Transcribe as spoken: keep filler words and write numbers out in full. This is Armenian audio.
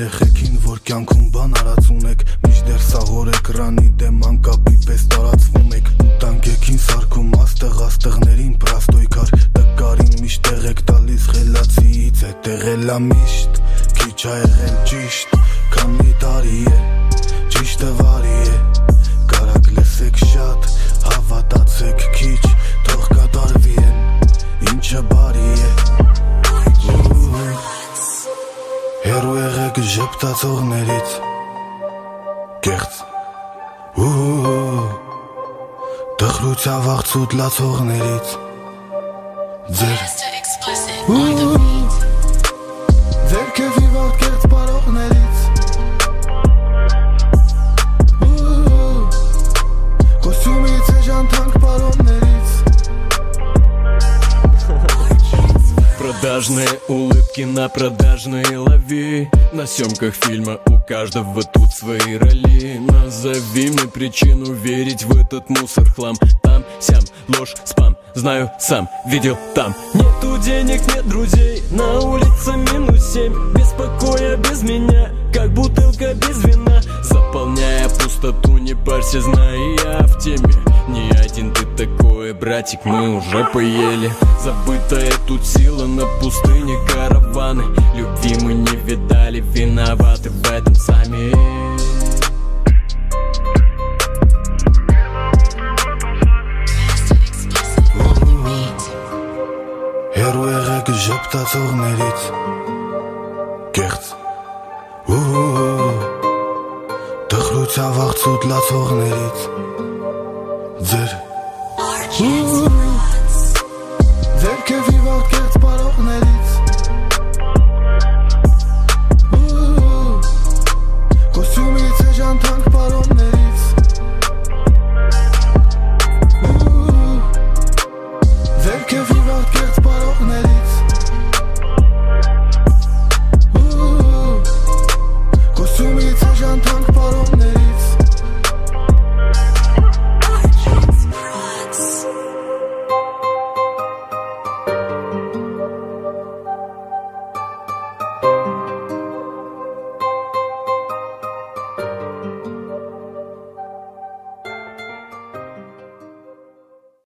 երեխեքին, որ կյանքում բան արած ունեք, միշտեր սաղոր էկրանի դեմ անկապի պես տարածվում եք, մուտանգեքին սարքում աստեղ աստեղներին պրաստոյքար, տկարին միշտեղ եք տալիս խելացիից, հետեղ էլա միշտ, քիչ ա եղել ճիշտ, քանի տարի է, ճիշտը վարի է, կարակ լսեք շատ, հավատացեք քիչ, թող կատարվի են, ինչը բարի է, հերու եղեք ժպտացողներից, կեղծ, տխրության վաղցուտ լացողներից, ձեր, ձեր կեվի վաղ կեղծ պարողներից, կոստյումից է ժանթանք պարոններից. Продажные улыбки на продажные лови. На съемках фильма у каждого тут свои роли. Назови мне причину верить в этот мусор хлам. Там, сям, ложь, спам. Знаю, сам, видел там. Нету денег, нет друзей. На улице минус семь. Без покоя, без меня. Как бутылка без вина. Заполняя пустоту, не парься, знай, я в теме. Не один ты такой, братик, мы уже поели. Забытая тут сила на пустыне караваны. Любви мы не видали, виноваты в этом сами. Հերու եղեք ժպտացողներից, կեղծ, տխրության վաղցուտ լացողներից, ձեր